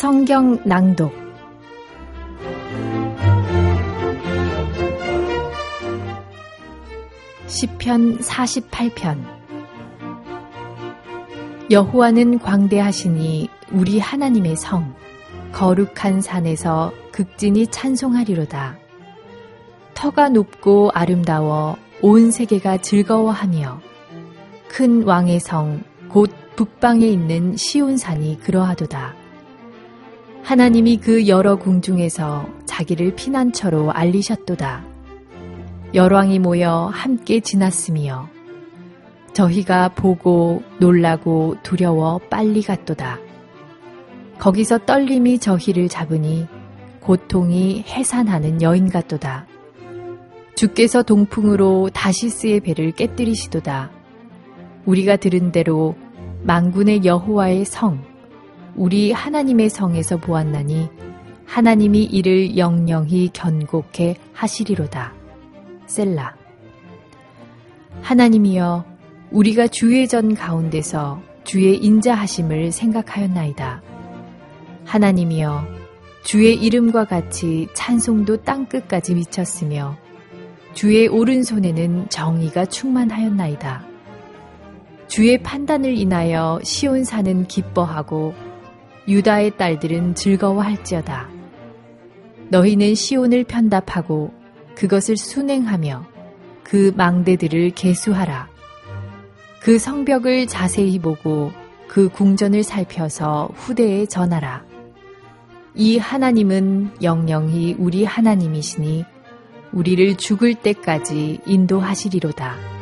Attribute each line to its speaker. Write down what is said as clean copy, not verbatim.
Speaker 1: 성경 낭독 시편 48편. 여호와는 광대하시니 우리 하나님의 성, 거룩한 산에서 극진히 찬송하리로다. 터가 높고 아름다워 온 세계가 즐거워하며 큰 왕의 성, 곧 북방에 있는 시온산이 그러하도다. 하나님이 그 여러 궁중에서 자기를 피난처로 알리셨도다. 열왕이 모여 함께 지났으며 저희가 보고 놀라고 두려워 빨리 갔도다. 거기서 떨림이 저희를 잡으니 고통이 해산하는 여인 같도다. 주께서 동풍으로 다시스의 배를 깨뜨리시도다. 우리가 들은 대로 만군의 여호와의 성, 우리 하나님의 성에서 보았나니 하나님이 이를 영영히 견고케 하시리로다. 셀라. 하나님이여, 우리가 주의 전 가운데서 주의 인자하심을 생각하였나이다. 하나님이여, 주의 이름과 같이 찬송도 땅끝까지 미쳤으며 주의 오른손에는 정의가 충만하였나이다. 주의 판단을 인하여 시온산은 기뻐하고 유다의 딸들은 즐거워할지어다. 너희는 시온을 편답하고 그것을 순행하며 그 망대들을 계수하라. 그 성벽을 자세히 보고 그 궁전을 살펴서 후대에 전하라. 이 하나님은 영영히 우리 하나님이시니 우리를 죽을 때까지 인도하시리로다.